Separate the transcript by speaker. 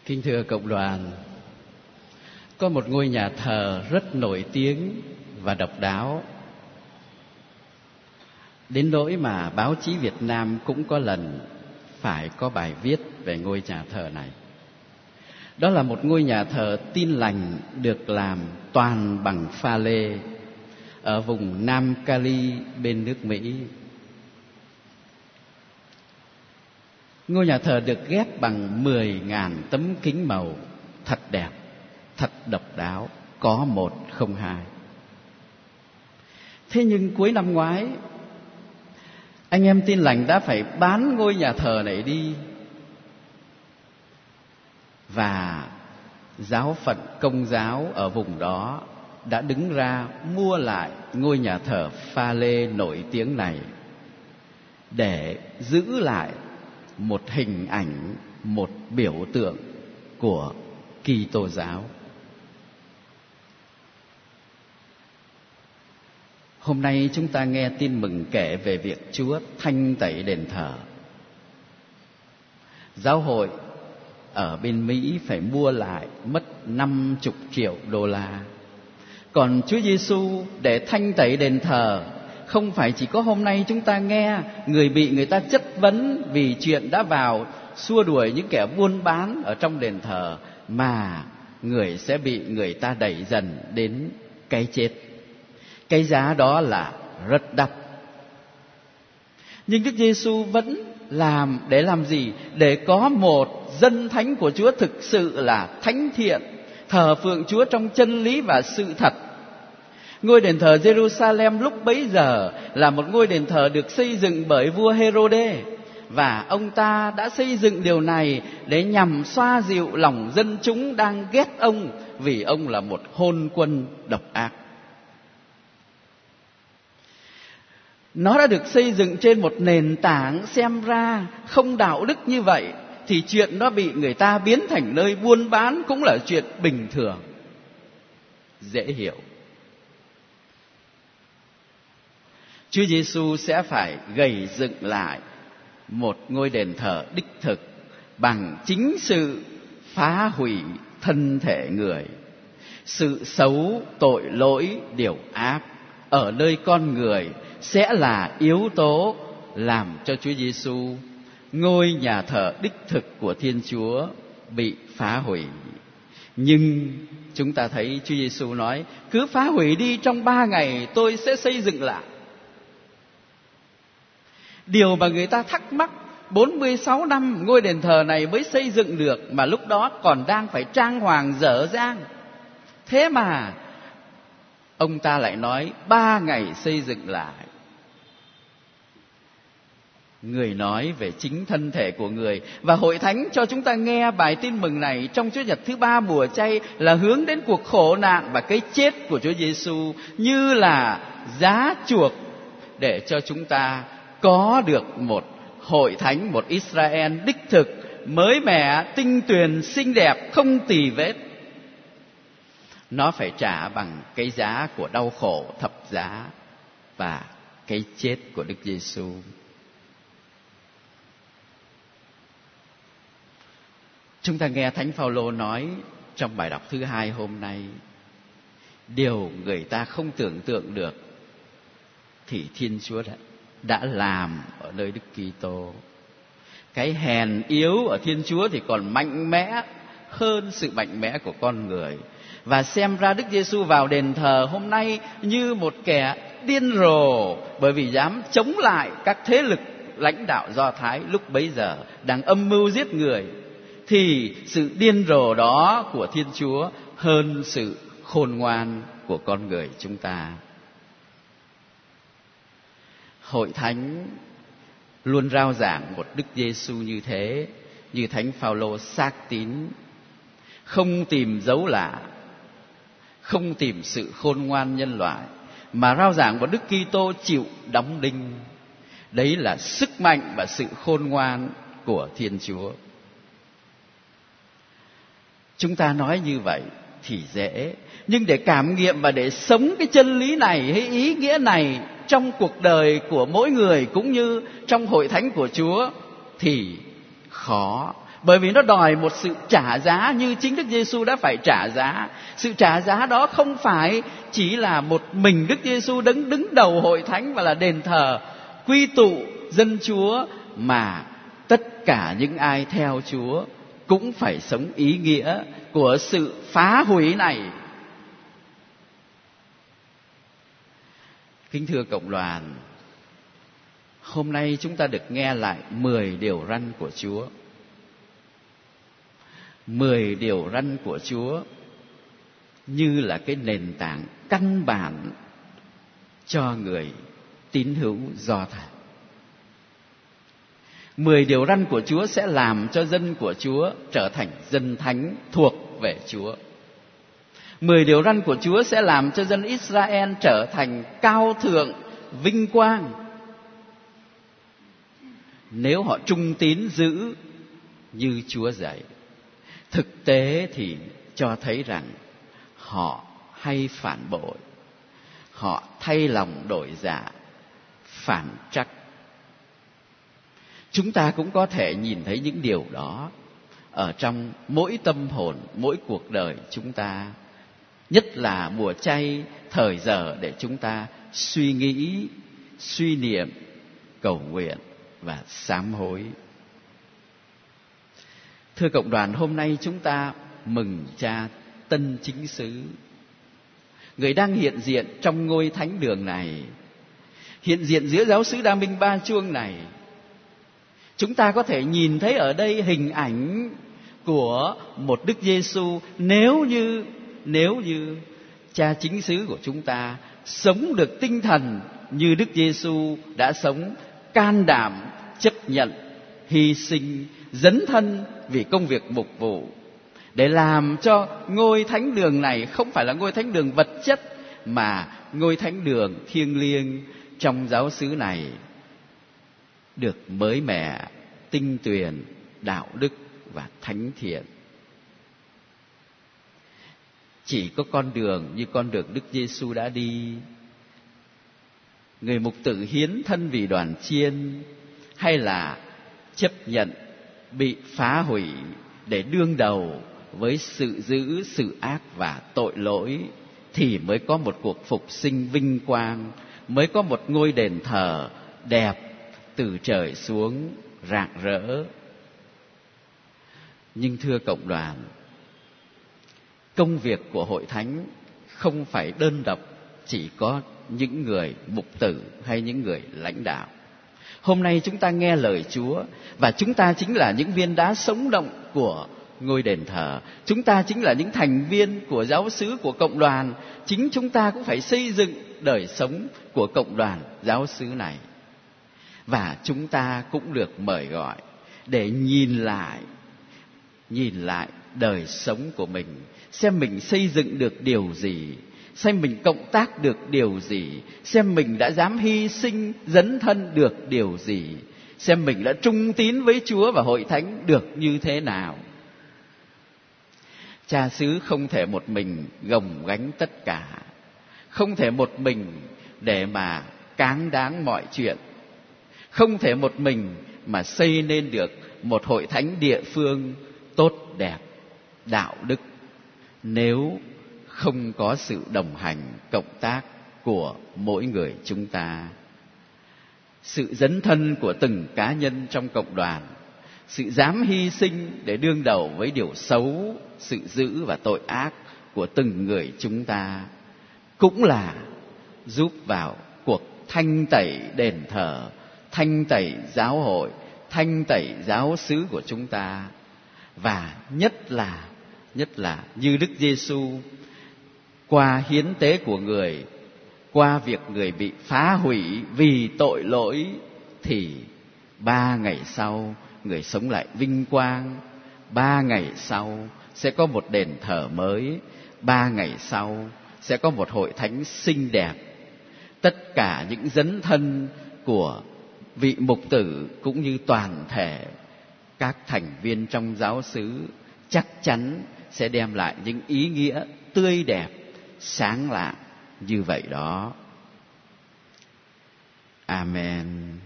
Speaker 1: Kính thưa cộng đoàn, có một ngôi nhà thờ rất nổi tiếng và độc đáo, đến nỗi mà báo chí Việt Nam cũng có lần phải có bài viết về ngôi nhà thờ này. Đó là một ngôi nhà thờ Tin Lành được làm toàn bằng pha lê ở vùng Nam Cali bên nước Mỹ. Ngôi nhà thờ được ghép bằng 10.000 tấm kính màu, thật đẹp, thật độc đáo, có một không hai. Thế nhưng cuối năm ngoái, anh em Tin Lành đã phải bán ngôi nhà thờ này đi, và giáo phận Công giáo ở vùng đó đã đứng ra mua lại ngôi nhà thờ pha lê nổi tiếng này để giữ lại một hình ảnh, một biểu tượng của Kitô giáo. Hôm nay chúng ta nghe tin mừng kể về việc Chúa thanh tẩy đền thờ. Giáo hội ở bên Mỹ phải mua lại mất 50 triệu đô la. Còn Chúa Giêsu để thanh tẩy đền thờ, không phải chỉ có hôm nay chúng ta nghe người bị người ta chất vấn vì chuyện đã vào xua đuổi những kẻ buôn bán ở trong đền thờ, mà người sẽ bị người ta đẩy dần đến cái chết. Cái giá đó là rất đắt. Nhưng Đức Giêsu vẫn làm để làm gì? Để có một dân thánh của Chúa thực sự là thánh thiện, thờ phượng Chúa trong chân lý và sự thật. Ngôi đền thờ Jerusalem lúc bấy giờ là một ngôi đền thờ được xây dựng bởi vua Herode, và ông ta đã xây dựng điều này để nhằm xoa dịu lòng dân chúng đang ghét ông vì ông là một hôn quân độc ác. Nó đã được xây dựng trên một nền tảng xem ra không đạo đức như vậy, thì chuyện nó bị người ta biến thành nơi buôn bán cũng là chuyện bình thường, dễ hiểu. Chúa Giêsu sẽ phải gầy dựng lại một ngôi đền thờ đích thực bằng chính sự phá hủy thân thể người. Sự xấu, tội lỗi, điều ác ở nơi con người sẽ là yếu tố làm cho Chúa Giêsu, ngôi nhà thờ đích thực của Thiên Chúa, bị phá hủy. Nhưng chúng ta thấy Chúa Giêsu nói: cứ phá hủy đi, trong 3 ngày tôi sẽ xây dựng lại. Điều mà người ta thắc mắc, 46 năm ngôi đền thờ này mới xây dựng được, mà lúc đó còn đang phải trang hoàng dở dang. Thế mà ông ta lại nói 3 ngày xây dựng lại. Người nói về chính thân thể của người. Và Hội Thánh cho chúng ta nghe bài tin mừng này trong Chúa Nhật thứ 3 mùa chay là hướng đến cuộc khổ nạn và cái chết của Chúa Giêsu như là giá chuộc để cho chúng ta có được một Hội Thánh, một Israel đích thực, mới mẻ, tinh tuyền, xinh đẹp, không tì vết. Nó phải trả bằng cái giá của đau khổ thập giá và cái chết của Đức Giêsu. Chúng ta nghe Thánh Phaolô nói trong bài đọc thứ 2 hôm nay: điều người ta không tưởng tượng được thì Thiên Chúa đã làm ở nơi Đức Kitô. Cái hèn yếu ở Thiên Chúa thì còn mạnh mẽ hơn sự mạnh mẽ của con người. Và xem ra Đức Giêsu vào đền thờ hôm nay như một kẻ điên rồ, bởi vì dám chống lại các thế lực lãnh đạo Do Thái lúc bấy giờ đang âm mưu giết người. Thì sự điên rồ đó của Thiên Chúa hơn sự khôn ngoan của con người chúng ta. Hội Thánh luôn rao giảng một Đức Giêsu như thế, như Thánh Phaolô xác tín, không tìm dấu lạ, không tìm sự khôn ngoan nhân loại, mà rao giảng một Đức Kitô chịu đóng đinh. Đấy là sức mạnh và sự khôn ngoan của Thiên Chúa. Chúng ta nói như vậy thì dễ, nhưng để cảm nghiệm và để sống cái chân lý này hay ý nghĩa này trong cuộc đời của mỗi người cũng như trong Hội Thánh của Chúa thì khó. Bởi vì nó đòi một sự trả giá như chính Đức Giêsu đã phải trả giá. Sự trả giá đó không phải chỉ là một mình Đức Giêsu đứng đầu hội thánh và là đền thờ quy tụ dân Chúa, mà tất cả những ai theo Chúa cũng phải sống ý nghĩa của sự phá hủy này. Kính thưa cộng đoàn, hôm nay chúng ta được nghe lại 10 điều răn của Chúa. 10 điều răn của Chúa như là cái nền tảng căn bản cho người tín hữu Do Thái. 10 điều răn của Chúa sẽ làm cho dân của Chúa trở thành dân thánh thuộc về Chúa. 10 điều răn của Chúa sẽ làm cho dân Israel trở thành cao thượng, vinh quang, nếu họ trung tín giữ như Chúa dạy. Thực tế thì cho thấy rằng họ hay phản bội, họ thay lòng đổi dạ, phản trắc. Chúng ta cũng có thể nhìn thấy những điều đó ở trong mỗi tâm hồn, mỗi cuộc đời chúng ta. Nhất là mùa chay, thời giờ để chúng ta suy nghĩ, suy niệm, cầu nguyện và sám hối. Thưa cộng đoàn, hôm nay chúng ta mừng Cha Tân Chính Xứ, người đang hiện diện trong ngôi thánh đường này, hiện diện giữa giáo xứ Đa Minh Ba Chuông này. Chúng ta có thể nhìn thấy ở đây hình ảnh của một Đức Giêsu nếu như Cha Chính Xứ của chúng ta sống được tinh thần như Đức Giêsu đã sống, can đảm chấp nhận, hy sinh, dấn thân vì công việc mục vụ, để làm cho ngôi thánh đường này không phải là ngôi thánh đường vật chất, mà ngôi thánh đường thiêng liêng trong giáo xứ này được mới mẻ, tinh tuyền, đạo đức và thánh thiện. Chỉ có con đường như con đường Đức Giêsu đã đi, người mục tử hiến thân vì đoàn chiên, hay là chấp nhận bị phá hủy để đương đầu với sự dữ, sự ác và tội lỗi, thì mới có một cuộc phục sinh vinh quang, mới có một ngôi đền thờ đẹp từ trời xuống rạng rỡ. Nhưng thưa cộng đoàn, công việc của hội thánh không phải đơn độc chỉ có những người mục tử hay những người lãnh đạo. Hôm nay chúng ta nghe lời Chúa, và chúng ta chính là những viên đá sống động của ngôi đền thờ. Chúng ta chính là những thành viên của giáo xứ, của cộng đoàn. Chính chúng ta cũng phải xây dựng đời sống của cộng đoàn giáo xứ này. Và chúng ta cũng được mời gọi để nhìn lại đời sống của mình, xem mình xây dựng được điều gì, xem mình cộng tác được điều gì, xem mình đã dám hy sinh, dấn thân được điều gì, xem mình đã trung tín với Chúa và hội thánh được như thế nào. Cha xứ không thể một mình gồng gánh tất cả, không thể một mình để mà cáng đáng mọi chuyện, không thể một mình mà xây nên được một hội thánh địa phương tốt đẹp, đạo đức, nếu không có sự đồng hành, cộng tác của mỗi người chúng ta. Sự dấn thân của từng cá nhân trong cộng đoàn, sự dám hy sinh để đương đầu với điều xấu, sự dữ và tội ác của từng người chúng ta, cũng là giúp vào cuộc thanh tẩy đền thờ, thanh tẩy giáo hội, thanh tẩy giáo xứ của chúng ta. Và nhất là như Đức Giêsu, qua hiến tế của người, qua việc người bị phá hủy vì tội lỗi, thì 3 ngày sau người sống lại vinh quang. 3 ngày sau sẽ có một đền thờ mới. 3 ngày sau sẽ có một hội thánh xinh đẹp. Tất cả những dấn thân của vị mục tử cũng như toàn thể các thành viên trong giáo xứ chắc chắn sẽ đem lại những ý nghĩa tươi đẹp, sáng lạng như vậy đó. Amen.